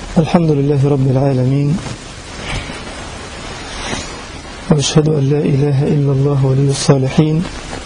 الحمد لله رب العالمين، وأشهد أن لا إله إلا الله ولي الصالحين،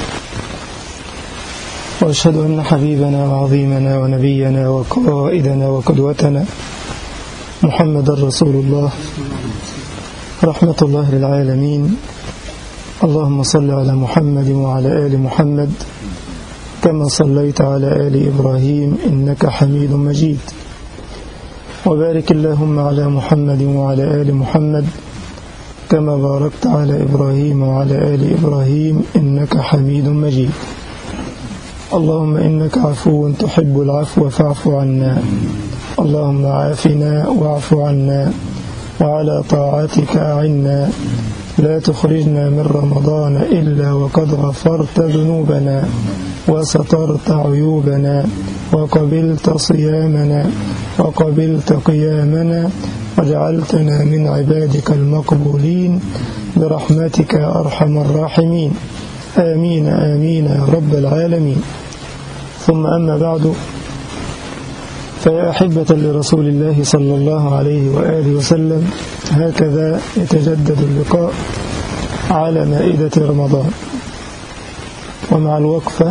وأشهد أن حبيبنا وعظيمنا ونبينا وقائدنا وقدوتنا محمد رسول الله رحمة الله للعالمين. اللهم صل على محمد وعلى آل محمد كما صليت على آل إبراهيم إنك حميد مجيد، وبارك اللهم على محمد وعلى آل محمد كما باركت على إبراهيم وعلى آل إبراهيم إنك حميد مجيد. اللهم إنك عفو تحب العفو فاعف عنا، اللهم عافنا واعف عنا، وعلى طاعتك أعنا، لا تخرجنا من رمضان إلا وقد غفرت ذنوبنا وسترت عيوبنا وقبلت صيامنا وقبلت قيامنا وجعلتنا من عبادك المقبولين برحمتك يا أرحم الراحمين. آمين آمين يا رب العالمين. ثم أما بعد، فيا أحبة لرسول الله صلى الله عليه وآله وسلم، هكذا يتجدد اللقاء على مائدة رمضان، ومع الوقفة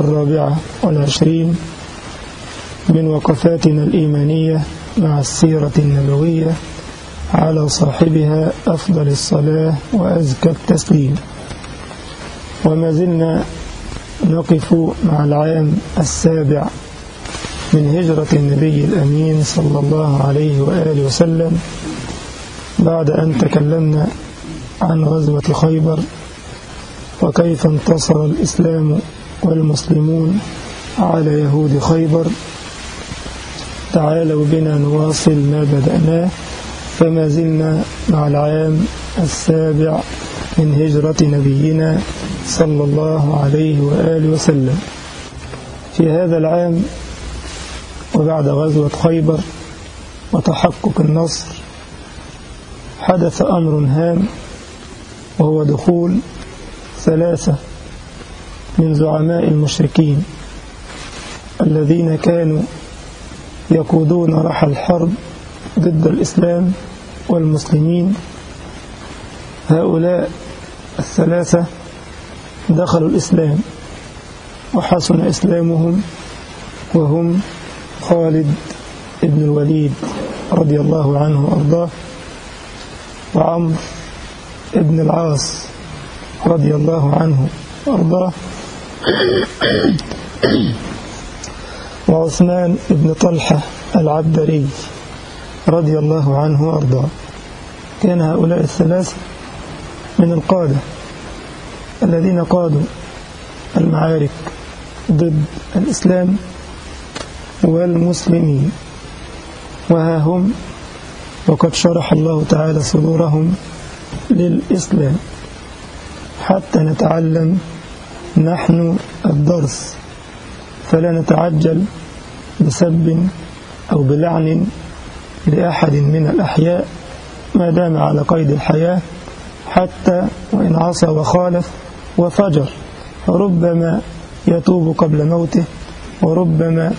24 من وقفاتنا الإيمانية مع السيرة النبوية على صاحبها أفضل الصلاة وأزكى التسليم. وما زلنا نقف مع العام 7 من هجرة النبي الأمين صلى الله عليه وآله وسلم، بعد أن تكلمنا عن غزوة خيبر وكيف انتصر الإسلام والمسلمون على يهود خيبر. تعالوا بنا نواصل ما بدأناه، فما زلنا مع العام 7 من هجرة نبينا صلى الله عليه وآله وسلم. في هذا العام وبعد غزوة خيبر وتحقق النصر، حدث أمر هام، وهو دخول 3 من زعماء المشركين الذين كانوا يقودون رحى الحرب ضد الإسلام والمسلمين. هؤلاء 3 دخلوا الإسلام وحسن إسلامهم، وهم خالد بن الوليد رضي الله عنه وأرضاه، وعمرو بن العاص رضي الله عنه وأرضاه، وعثمان بن طلحة العبدري رضي الله عنه وأرضاه. كان هؤلاء 3 من القادة الذين قادوا المعارك ضد الإسلام والمسلمين، وها هم وقد شرح الله تعالى صدورهم للإسلام، حتى نتعلم نحن الدرس، فلا نتعجل بسب أو بلعن لأحد من الأحياء ما دام على قيد الحياة، حتى وإن عصى وخالف وفجر، ربما يتوب قبل موته، وربما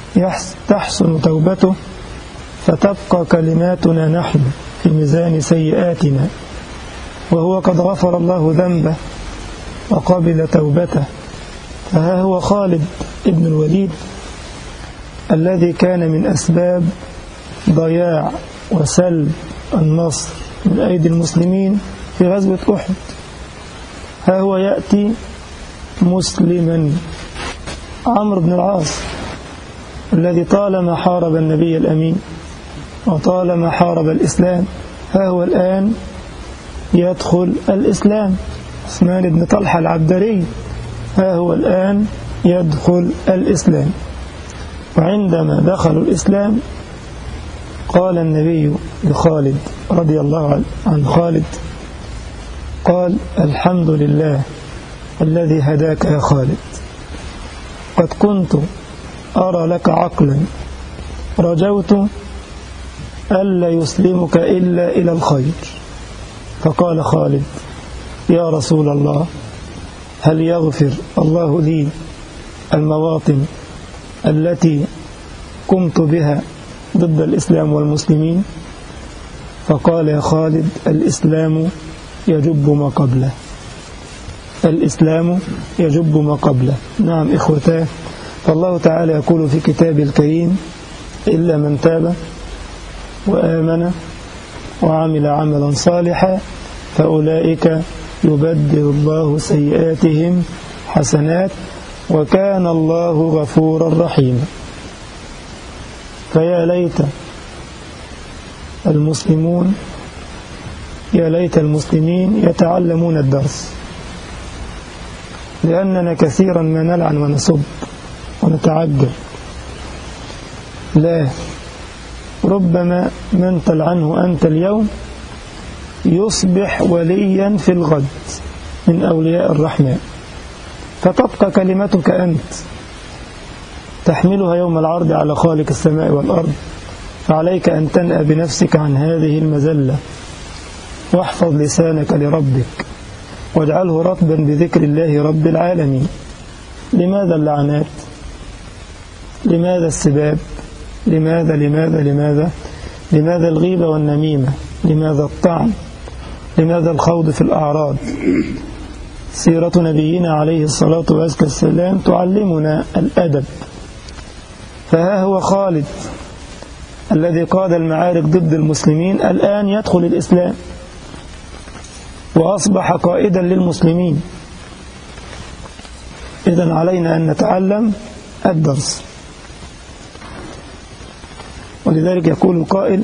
تحسن توبته، فتبقى كلماتنا نحن في ميزان سيئاتنا، وهو قد غفر الله ذنبه وقبل توبته. فها هو خالد ابن الوليد الذي كان من أسباب ضياع وسلب النصر من أيدي المسلمين في غزوة أحد. ها هو يأتي مسلما. عمرو بن العاص الذي طالما حارب النبي الأمين وطالما حارب الإسلام، ها هو الآن يدخل الإسلام. عثمان بن طلحة العبدري ها هو الآن يدخل الإسلام. وعندما دخلوا الإسلام قال النبي لخالد رضي الله عن خالد، قال: الحمد لله الذي هداك يا خالد، قد كنت أرى لك عقلا رجوت ألا يسلمك إلا إلى الخير. فقال خالد: يا رسول الله، هل يغفر الله لي المواطن التي قمت بها ضد الإسلام والمسلمين، فقال يا خالد: الإسلام يجب ما قبله، الإسلام يجب ما قبله. نعم إخوتاه، فالله تعالى يقول في كتابه الكريم: إلا من تاب وآمن وعمل عملا صالحا فأولئك يبدل الله سيئاتهم حسنات وكان الله غفورا رحيما. فيا ليت المسلمون، يا ليت المسلمين يتعلمون الدرس، لأننا كثيرا ما نلعن ونسب ونتعجب. لا، ربما من تلعنه أنت اليوم يصبح وليا في الغد من أولياء الرحمن، فتبقى كلمتك أنت تحملها يوم العرض على خالق السماء والأرض. فعليك أن تنأى بنفسك عن هذه المزلة، واحفظ لسانك لربك واجعله رطبا بذكر الله رب العالمين. لماذا اللعنات؟ لماذا السباب؟ لماذا الغيبة والنميمة؟ لماذا الطعن؟ لماذا الخوض في الأعراض؟ سيرة نبينا عليه الصلاة والسلام تعلمنا الأدب. فها هو خالد الذي قاد المعارك ضد المسلمين الآن يدخل الإسلام وأصبح قائدا للمسلمين. إذن علينا أن نتعلم الدرس. ولذلك يقول القائل: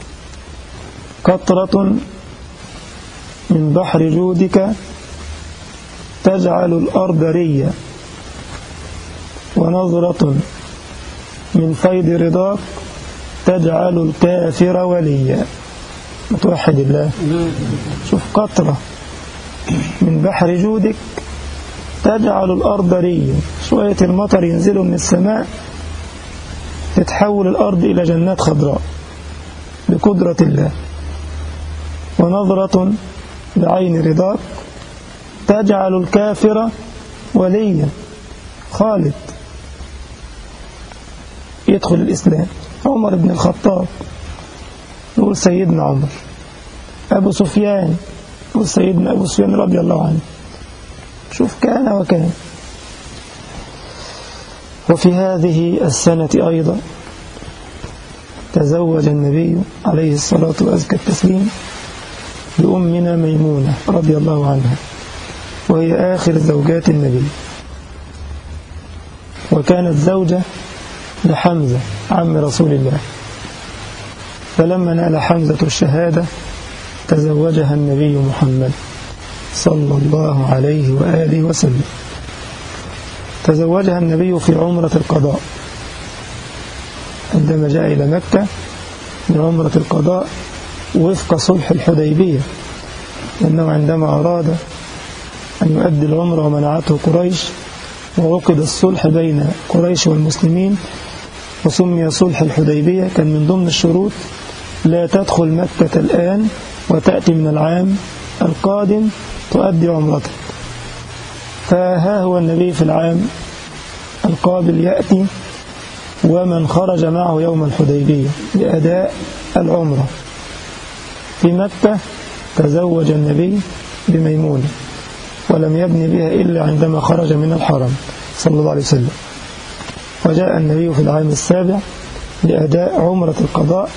قطرة من بحر جودك تجعل الأرض ريا، ونظرة من فيض رضاك تجعل الكافر وليا. متوحد الله. شوف، قطرة من بحر جودك تجعل الأرض ريا، شوية المطر ينزلوا من السماء تتحول الأرض إلى جنات خضراء بقدرة الله. ونظرة بعين رضاك تجعل الكافر وليا. خالد يدخل الإسلام، عمر بن الخطاب نقول سيدنا عمر، أبو سفيان نقول سيدنا أبو سفيان رضي الله عنه. شوف، كان وكان. وفي هذه السنة أيضا تزوج النبي عليه الصلاة والتسليم بأمنا ميمونة رضي الله عنها، وهي آخر زوجات النبي، وكانت زوجة لحمزة عم رسول الله. فلما نال حمزة الشهادة تزوجها النبي محمد صلى الله عليه وآله وسلم. تزوجها النبي في عمرة القضاء عندما جاء إلى مكة لعمرة القضاء وفق صلح الحديبية، لأنه عندما أراد أن يؤدي العمرة ومنعته قريش وعقد الصلح بين قريش والمسلمين وسمي صلح الحديبية، كان من ضمن الشروط: لا تدخل مكة الآن وتأتي من العام القادم تؤدي عمرتك. فها هو النبي في العام القابل يأتي ومن خرج معه يوم الحديبية لأداء العمرة في مكة. تزوج النبي بميمونة ولم يبني بها إلا عندما خرج من الحرم صلى الله عليه وسلم. وجاء النبي في العام السابع لأداء عمرة القضاء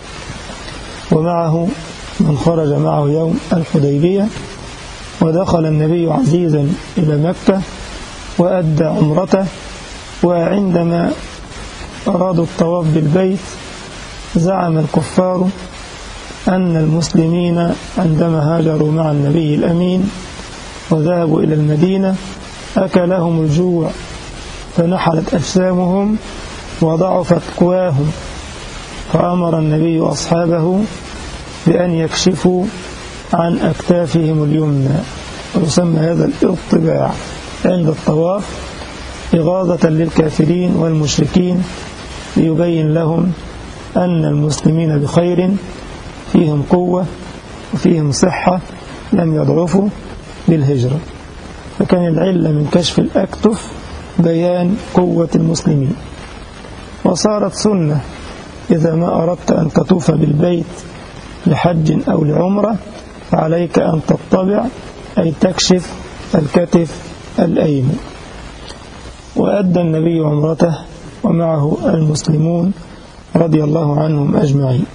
ومعه من خرج معه يوم الحديبية، ودخل النبي عزيزا إلى مكة وأدى عمرته. وعندما أرادوا الطواف بالبيت زعم الكفار أن المسلمين عندما هاجروا مع النبي الأمين وذهبوا إلى المدينة أكلهم الجوع فنحلت أجسامهم وضعفت قواهم، فأمر النبي أصحابه بأن يكشفوا عن أكتافهم اليمنى، ويسمى هذا الاطباع عند الطواف إغاظة للكافرين والمشركين، ليبين لهم أن المسلمين بخير، فيهم قوة وفيهم صحة، لم يضعفوا بالهجرة. فكان العلة من كشف الأكتف بيان قوة المسلمين. وصارت سنة إذا ما أردت أن تطوف بالبيت لحج أو لعمرة فعليك أن تطبع أي تكشف الكتف الأيمن. وأدى النبي عمرته ومعه المسلمون رضي الله عنهم أجمعين.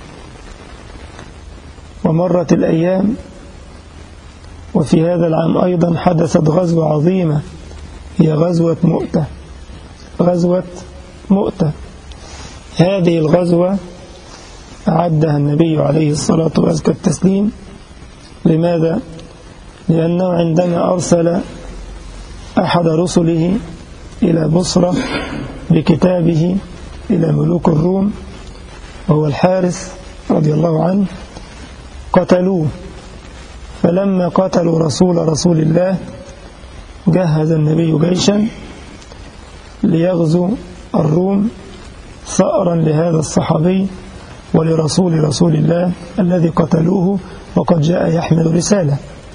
ومرت الأيام، وفي هذا العام أيضا حدثت غزوة عظيمة، هي غزوة مؤتة. غزوة مؤتة هذه الغزوة أعدها النبي عليه الصلاة وأزكى التسليم. لماذا؟ لأنه عندما أرسل أحد رسله إلى بصرة بكتابه إلى ملوك الروم وهو الحارث رضي الله عنه، قتلوه. فلما قتلوا رسول الله جهز النبي جيشا ليغزو الروم ثأرا لهذا الصحابي ولرسول الله الذي قتلوه وقد جاء يحمل رسالة.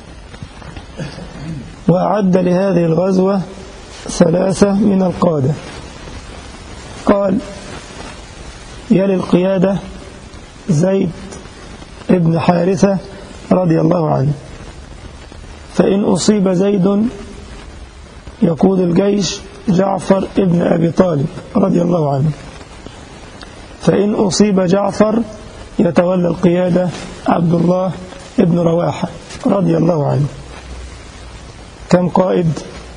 وأعد لهذه الغزوة 3 من القادة. قال: يلي القيادة زيد ابن حارثة رضي الله عنه، فإن أصيب زيد يقود الجيش جعفر ابن أبي طالب رضي الله عنه، فإن أصيب جعفر يتولى القيادة عبد الله ابن رواحة رضي الله عنه. كم قائد؟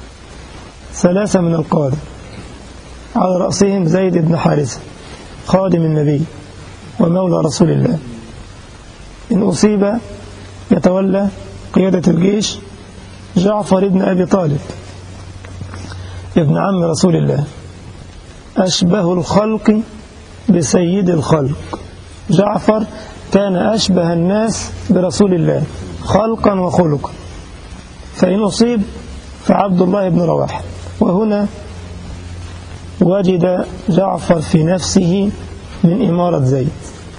3 من القادة، على رأسهم زيد بن حارثة خادم النبي ومولى رسول الله. إن أصيب يتولى قيادة الجيش جعفر ابن أبي طالب ابن عم رسول الله، أشبه الخلق بسيد الخلق. جعفر كان أشبه الناس برسول الله خلقا وخلقا. فإن أصيب فعبد الله بن رواحة. وهنا وجد جعفر في نفسه من إمارة زيد،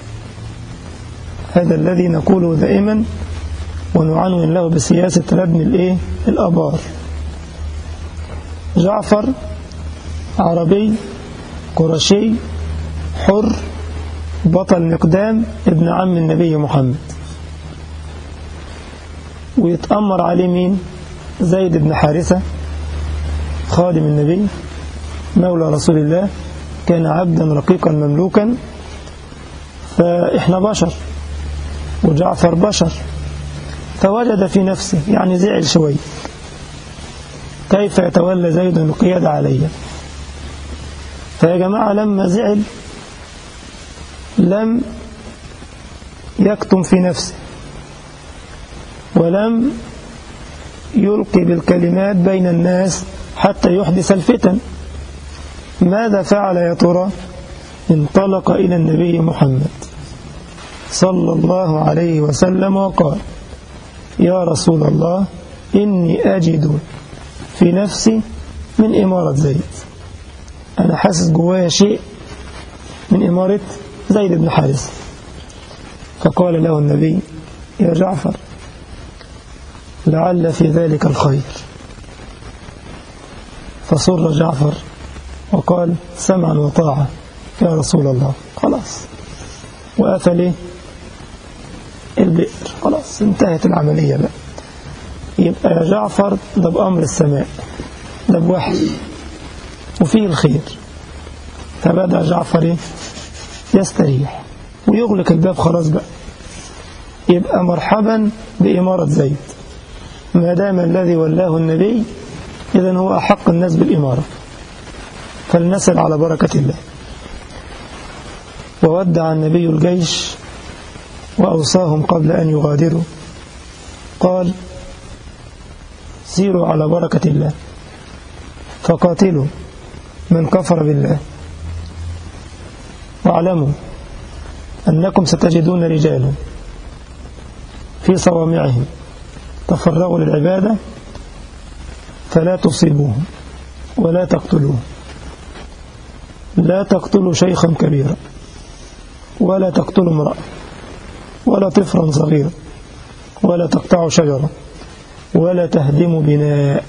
هذا الذي نقوله دائما ونعنون له بسياسة ردم الأبار. جعفر عربي قرشي حر بطل مقدام ابن عم النبي محمد، ويتأمر عليه مين؟ زيد بن حارثة خادم النبي مولى رسول الله، كان عبدا رقيقا مملوكا. فإحنا بشر وجعفر بشر، فوجد في نفسه يعني زعل شوي، كيف يتولى زيد القيادة علي؟ فيا جماعة لما زعل لم يكتم في نفسه ولم يلقي بالكلمات بين الناس حتى يحدث الفتن. ماذا فعل يا ترى؟ انطلق إلى النبي محمد صلى الله عليه وسلم وقال: يا رسول الله، إني أجد في نفسي من إمارة زيد، أنا حاسس جوايا شيء من إمارة زيد بن حارثة. فقال له النبي: يا جعفر، لعل في ذلك الخير. فصر جعفر وقال: سمعا وطاعة يا رسول الله. خلاص، وقفل البئر، خلاص انتهت العملية بقى. يبقى يا جعفر ده بأمر السماء، ده بوحي وفيه الخير. فبدأ جعفر يستريح ويغلق الباب، خلاص بقى. يبقى مرحبا بإمارة زيد، ما دام الذي ولاه النبي إذن هو أحق الناس بالإمارة، فلنسل على بركة الله. وودع النبي الجيش وأوصاهم قبل أن يغادروا، قال: سيروا على بركة الله فقاتلوا من كفر بالله، واعلموا أنكم ستجدون رجالا في صوامعهم تفرغوا للعبادة فلا تصيبوهم ولا تقتلوهم. لا تقتلوا شيخا كبيرا، ولا تقتلوا امرأة، ولا طفلا صغيرا، ولا تقطعوا شجرة، ولا تهدموا بناء،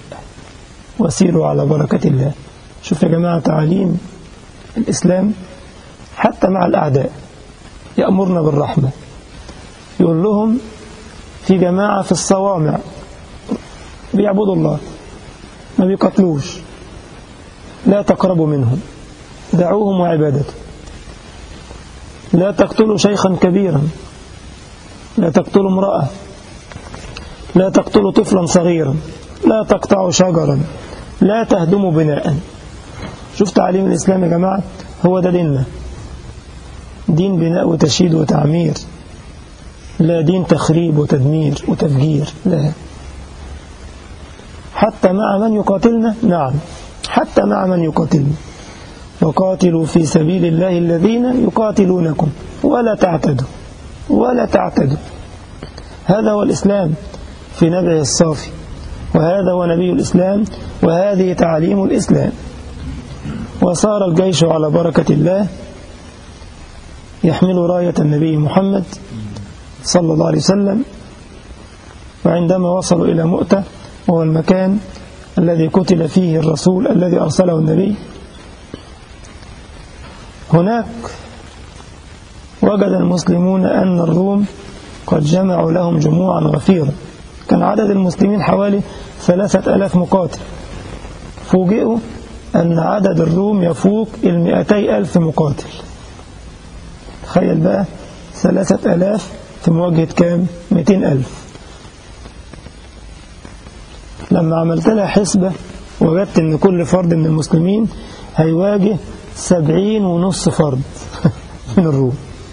وسيروا على بركة الله. شوف يا جماعة تعاليم الإسلام حتى مع الأعداء يأمرنا بالرحمة. يقول لهم في جماعة في الصوامع بيعبدوا الله ما بيقتلوش، لا تقربوا منهم، دعوهم وعبادته. لا تقتلوا شيخا كبيرا، لا تقتلوا امرأة، لا تقتلوا طفلا صغيرا، لا تقطعوا شجرا، لا تهدموا بناء. شوف تعليم الإسلام يا جماعة، هو ده ديننا، دين بناء وتشييد وتعمير، لا دين تخريب وتدمير وتفجير. لا، حتى مع من يقاتلنا، نعم حتى مع من يقاتلنا، وقاتلوا في سبيل الله الذين يقاتلونكم ولا تعتدوا ولا تعتدوا. هذا هو الإسلام في نبعه الصافي، وهذا هو نبي الإسلام، وهذه تعليم الإسلام. وصار الجيش على بركة الله يحمل راية النبي محمد صلى الله عليه وسلم. وعندما وصلوا إلى مؤتة، وهو المكان الذي قتل فيه الرسول الذي أرسله النبي، هناك وجد المسلمون أن الروم قد جمعوا لهم جموعا غفيرة. كان عدد المسلمين حوالي 3000 مقاتل، فوجئوا أن عدد الروم يفوق 200,000 مقاتل. تخيل بقى 3000 في مواجهة كام؟ 200,000. لما عملت لها حسبة وجدت أن كل فرد من المسلمين هيواجه 70.5 فرد من الروم.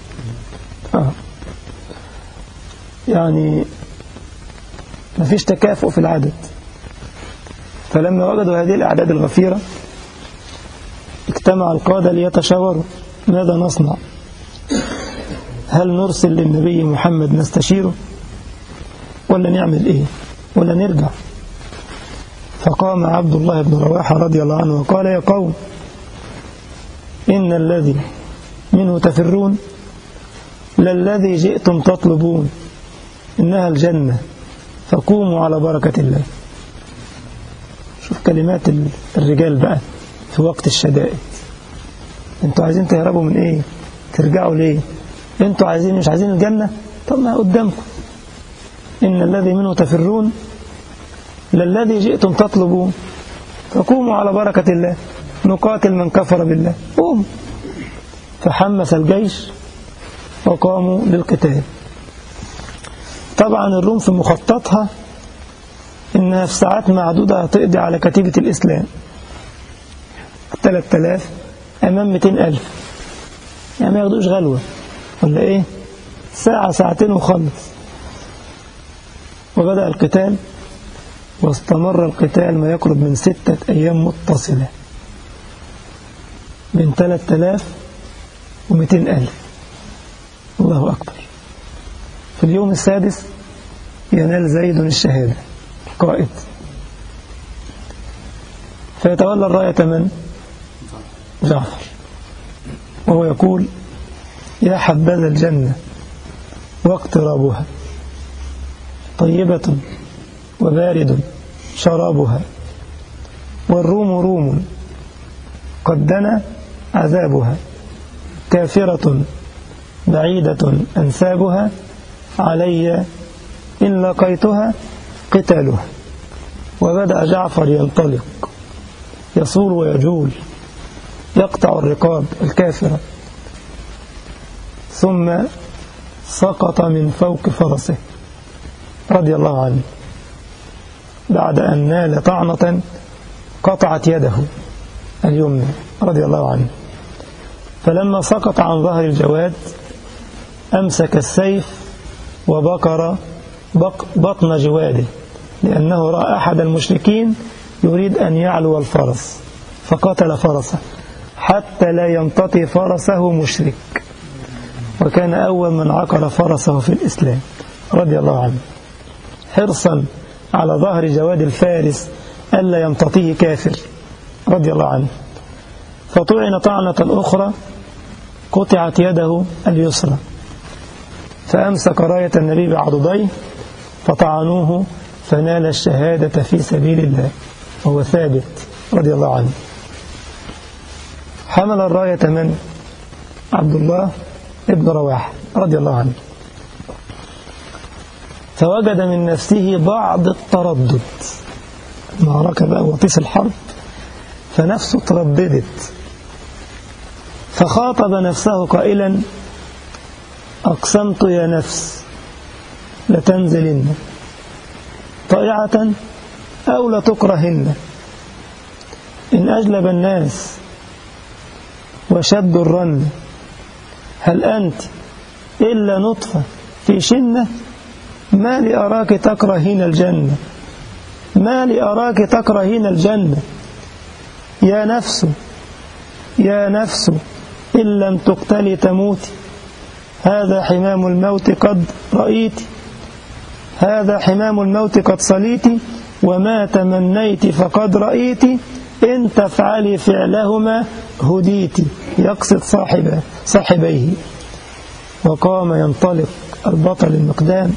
يعني مفيش تكافؤ في العدد. فلما وجدوا هذه الأعداد الغفيرة اجتمع القادة ليتشاوروا ماذا نصنع. هل نرسل للنبي محمد نستشيره، ولا نعمل ايه، ولا نرجع؟ فقام عبد الله بن رواحة رضي الله عنه وقال يا قوم، إن الذي منه تفرون للذي جئتم تطلبون، إنها الجنة، فقوموا على بركة الله. شوف كلمات الرجال بقى في وقت الشدائد. انتوا عايزين تهربوا من ايه؟ ترجعوا ليه؟ انتوا عايزين مش عايزين الجنة؟ طب ما قدامكم. إن الذي منه تفرون للذي جئتم تطلبون، فقوموا على بركة الله نقاتل من كفر بالله. قوموا. فحمس الجيش وقاموا للقتال. طبعا الروم في مخططها إنها في ساعات معدودة هتقضي على كتيبة الإسلام. 3000 أمام 200,000، يعني ما ياخدوش غلوة ولا إيه؟ ساعة ساعتين وخلص. وبدأ القتال، واستمر القتال ما يقرب من 6 أيام متصلة بين 3000 و200,000. الله أكبر. في اليوم السادس ينال زيد الشهادة قائد، فيتولى الراية من؟ جعفر، وهو يقول يا حبذا الجنة واقترابها، طيبة وبارد شرابها، والروم روم قد دنا عذابها، كافرة بعيدة أنسابها، علي إن لقيتها قتالها. وبدأ جعفر ينطلق يصول ويجول يقطع الرقاب الكافرة، ثم سقط من فوق فرسه رضي الله عنه بعد أن نال طعنة قطعت يده اليمنى رضي الله عنه. فلما سقط عن ظهر الجواد أمسك السيف وبكر بطن جواده، لأنه رأى أحد المشركين يريد أن يعلو الفرس فقتل فرسه حتى لا يمتطي فرسه مشرك، وكان أول من عقر فرسه في الإسلام رضي الله عنه، حرصا على ظهر جواد الفارس ألا يمتطيه كافر رضي الله عنه. فطعن طعنة أخرى قطعت يده اليسرى، فأمسك راية النبي بعضديه فطعنوه فنال الشهادة في سبيل الله وهو ثابت رضي الله عنه. حمل الراية من؟ عبد الله ابن رواحة رضي الله عنه، فوجد من نفسه بعض التردد، معركة بقى وطيس الحرب، فنفسه ترددت، فخاطب نفسه قائلا: أقسمت يا نفس لتنزلن طائعة أو لتكرهن، إن أجلب الناس وشد الرن، هل أنت إلا نطفة في شنة، ما لأراك تكرهين الجنة، ما لأراك تكرهين الجنة، يا نفس يا نفس إن لم تقتلي تموتي، هذا حمام الموت قد رأيت، هذا حمام الموت قد صليت، وما تمنيت فقد رأيت، إن تفعلي فعلهما هديت، يقصد صاحبيه. وقام ينطلق البطل المقدام،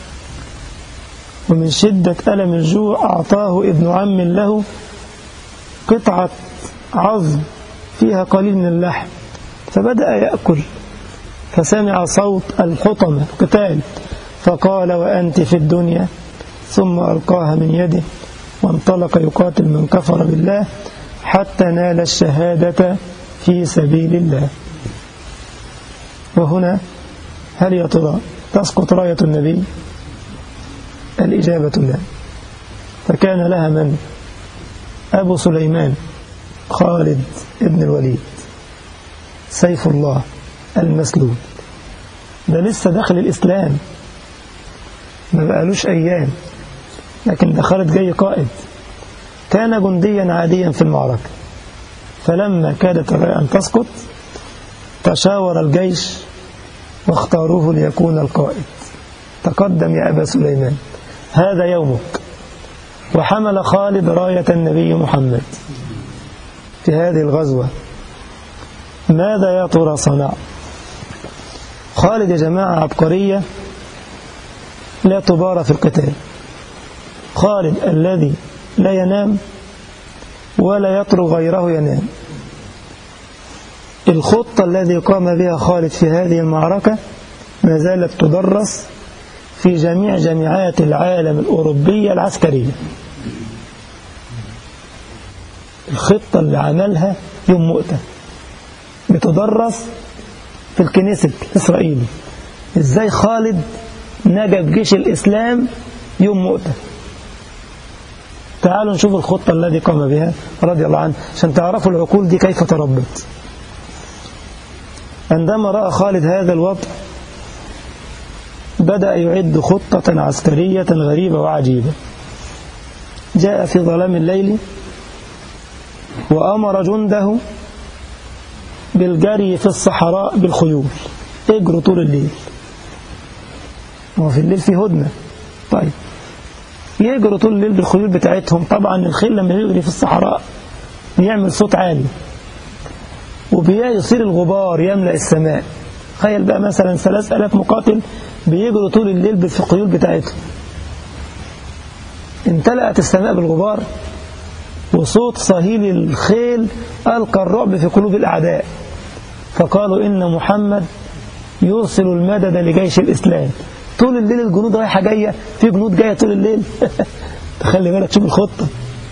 ومن شدة ألم الجوع أعطاه ابن عم له قطعة عظم فيها قليل من اللحم، فبدأ يأكل، فسمع صوت الحطمة القتال، فقال: وأنت في الدنيا، ثم ألقاها من يده وانطلق يقاتل من كفر بالله حتى نال الشهادة في سبيل الله. وهنا هل يا ترى تسقط راية النبي؟ الإجابة لا، فكان لها من؟ أبو سليمان خالد ابن الوليد سيف الله المسلول، ده لسه داخل الإسلام ما بقالوش أيام، لكن ده خالد جاي قائد، كان جنديا عاديا في المعركة، فلما كادت الراية أن تسقط تشاور الجيش واختاروه ليكون القائد. تقدم يا أبا سليمان، هذا يومك. وحمل خالد راية النبي محمد في هذه الغزوة. ماذا يا ترى صنع؟ خالد يا جماعة عبقرية لا تبارى في القتال. خالد الذي لا ينام ولا يترك غيره ينام. الخطة التي قام بها خالد في هذه المعركة ما زالت تدرس في جميع جامعات العالم الأوروبية العسكرية. الخطة اللي عملها يوم مؤتة بتدرس في الكنيست الإسرائيلي، إزاي خالد نجا بجيش الإسلام يوم مؤتة. تعالوا نشوف الخطة التي قام بها رضي الله عنه عشان تعرفوا العقول دي كيف تربت. عندما رأى خالد هذا الوضع بدأ يعد خطة عسكرية غريبة وعجيبة. جاء في ظلام الليل وأمر جنده بالجري في الصحراء بالخيول، اجروا طول الليل، وفي الليل في هدنة. طيب يجروا طول الليل بالخيول بتاعتهم. طبعا الخيل لما يجري في الصحراء بيعمل صوت عالي وبيصير الغبار يملأ السماء. تخيل بقى مثلا 3000 مقاتل بيجروا طول الليل بالخيول بتاعتهم، امتلأت السماء بالغبار، وصوت صهيل الخيل ألقى الرعب في قلوب الأعداء، فقالوا إن محمد يرسل المدد لجيش الإسلام. طول الليل الجنود رايحة جاية، في جنود جاية طول الليل. تخلي بالك، شوف الخطة.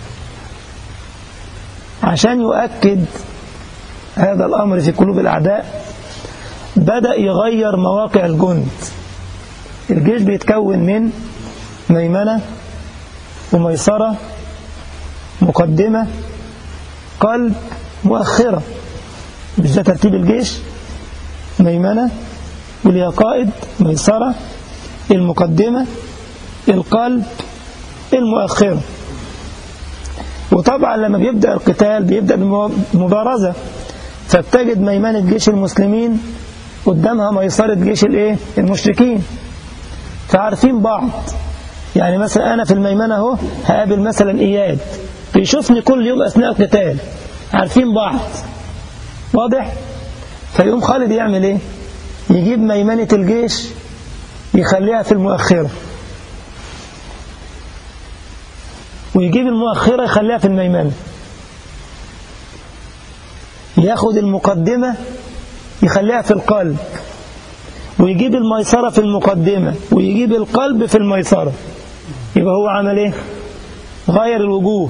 عشان يؤكد هذا الأمر في قلوب الأعداء بدأ يغير مواقع الجند. الجيش بيتكون من ميمنة وميسرة، مقدمة، قلب، مؤخرة. مش ده ترتيب الجيش؟ ميمنة وليها قائد، ميسرة، المقدمة، القلب، المؤخرة. وطبعا لما بيبدأ القتال بيبدأ بمبارزة، فبتجد ميمنة جيش المسلمين قدامها ميسرة جيش المشركين، فعارفين بعض. يعني مثلا أنا في الميمنة اهو هقابل مثلا إياد بيشوفني كل يوم أثناء القتال، عارفين بعض، واضح؟ فيقوم خالد يعمل إيه؟ يجيب ميمنة الجيش يخليها في المؤخرة، ويجيب المؤخرة يخليها في الميمنة، ياخد المقدمة يخليها في القلب، ويجيب الميسرة في المقدمة، ويجيب القلب في الميسرة. يبقى هو عمل ايه؟ غير الوجوه،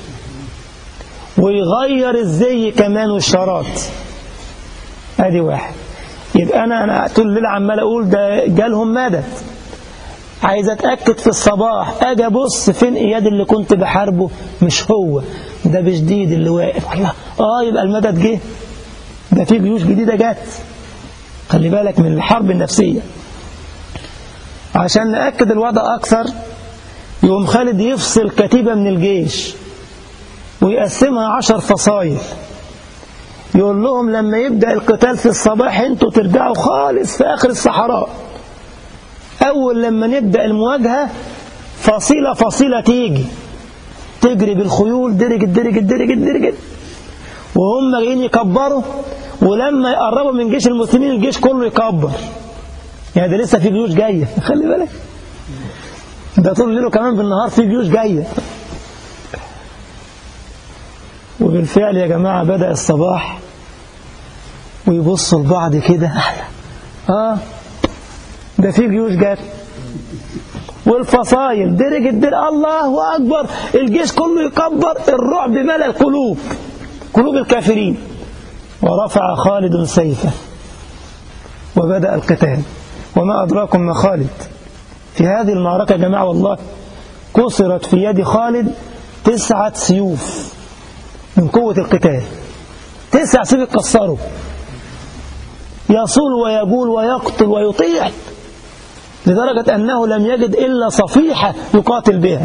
ويغير الزي كمان والشارات. ادي واحد. يبقى انا طول الليل عمال اقول ده جالهم مدد، عايز اتاكد في الصباح اجي ابص فين اياد اللي كنت بحاربه، مش هو ده، بجديد اللي واقف. الله، يبقى المدد جه، ده في جيوش جديده جت. خلي بالك من الحرب النفسيه. عشان ناكد الوضع اكثر، يقوم خالد يفصل كتيبه من الجيش ويقسمها 10 فصائل، يقول لهم لما يبدأ القتال في الصباح انتوا ترجعوا خالص في آخر الصحراء. أول لما نبدأ المواجهة فصيلة فصيلة تيجي تجري بالخيول درجت، وهم جايين يكبروا، ولما يقربوا من جيش المسلمين الجيش كله يكبر. يعني ده لسه في جيوش جاية، خلي بالك، ده طول الليل وكمان بالنهار في جيوش جاية. وبالفعل يا جماعة بدأ الصباح، ويبصوا لبعض كده، ده في جيوش جات، والفصائل درجت الله أكبر، الجيش كله يكبر، الرعب ملأ قلوب الكافرين. ورفع خالد سيفه وبدأ القتال. وما أدراكم ما خالد في هذه المعركة يا جماعة، والله كسرت في يد خالد 9 سيوف من قوة القتال. 9 سيوف اتكسروا، يصول ويجول ويقتل ويطيع، لدرجة أنه لم يجد إلا صفيحة يقاتل بها.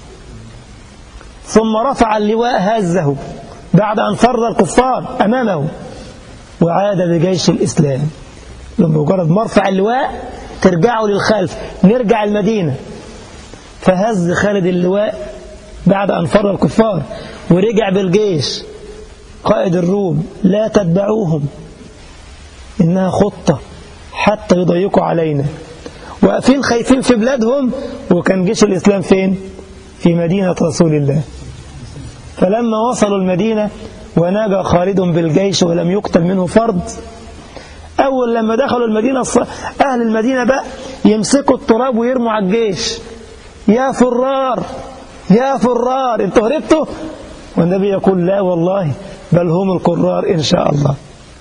ثم رفع اللواء هزه بعد أن فر الكفار أمامه، وعاد بجيش الإسلام. لما مجرد مرفع اللواء ترجعوا للخلف، نرجع المدينة. فهز خالد اللواء بعد أن فر الكفار ورجع بالجيش. قائد الروم: لا تتبعوهم، إنها خطة حتى يضيقوا علينا. واقفين خايفين في بلادهم، وكان جيش الإسلام فين؟ في مدينة رسول الله. فلما وصلوا المدينة وناجى خالد بالجيش ولم يقتل منه فرد، أول لما دخلوا المدينة أهل المدينة بقى يمسكوا التراب ويرموا على الجيش: يا فرار يا فرار، انتوا هربتوا؟ والنبي يقول: لا والله، بل هم القرار إن شاء الله.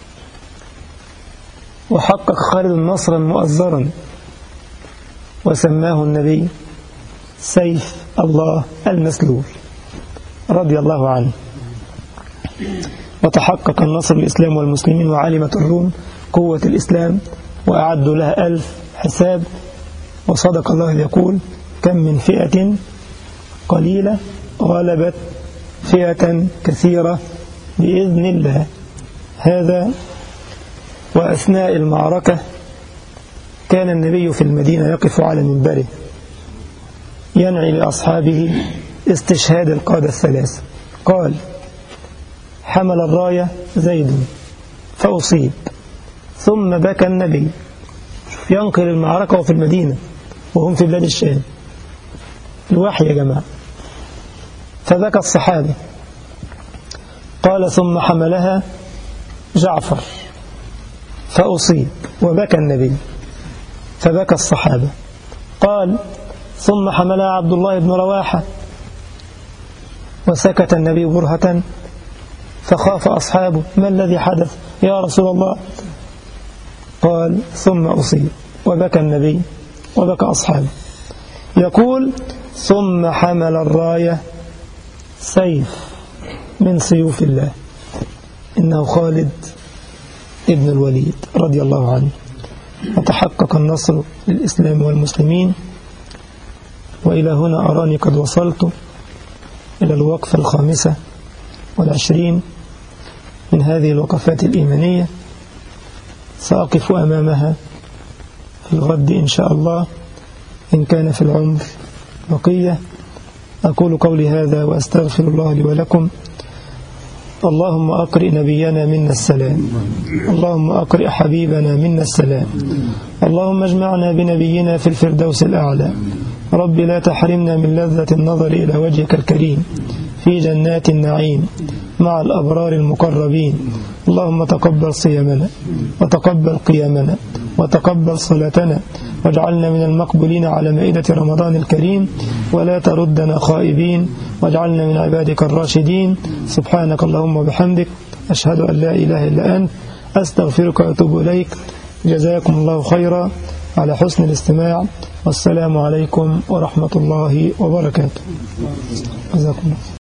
وحقق خالد نصرا مؤزرا، وسماه النبي سيف الله المسلول رضي الله عنه. وتحقق النصر للإسلام والمسلمين، وعلمت الروم قوة الإسلام وأعدوا لها 1000 حساب. وصدق الله يقول: كم من فئة قليلة غلبت فئة كثيرة بإذن الله. هذا وأثناء المعركة كان النبي في المدينة يقف على منبره ينعي لأصحابه استشهاد القادة الثلاثة. قال: حمل الراية زيد فأصيب، ثم بكى النبي. ينقل المعركة وفي المدينة وهم في بلاد الشام، الوحي يا جماعة. فبكى الصحابة. قال: ثم حملها جعفر فأصيب، وبكى النبي. فبكى الصحابة. قال: ثم حملها عبد الله بن رواحة، وسكت النبي برهة. فخاف أصحابه: ما الذي حدث يا رسول الله؟ قال: ثم أصيب، وبكى النبي وبكى أصحابه. يقول: ثم حمل الراية سيف من سيوف الله، إنه خالد ابن الوليد رضي الله عنه. وتحقق النصر للإسلام والمسلمين. وإلى هنا أراني قد وصلت إلى الوقفة 25 من هذه الوقفات الإيمانية، سأقف أمامها في الغد إن شاء الله إن كان في العمر بقية. أقول قولي هذا وأستغفر الله لي ولكم. اللهم أقرئ نبينا منا السلام، اللهم أقرئ حبيبنا منا السلام، اللهم اجمعنا بنبينا في الفردوس الأعلى. رب لا تحرمنا من لذة النظر إلى وجهك الكريم في جنات النعيم مع الأبرار المقربين. اللهم تقبل صيامنا وتقبل قيامنا وتقبل صلاتنا، واجعلنا من المقبولين على مائدة رمضان الكريم، ولا تردنا خائبين، واجعلنا من عبادك الراشدين. سبحانك اللهم وبحمدك، أشهد أن لا إله إلا أنت، أستغفرك وأتوب إليك. جزاكم الله خيرا على حسن الاستماع، والسلام عليكم ورحمة الله وبركاته. جزاكم الله.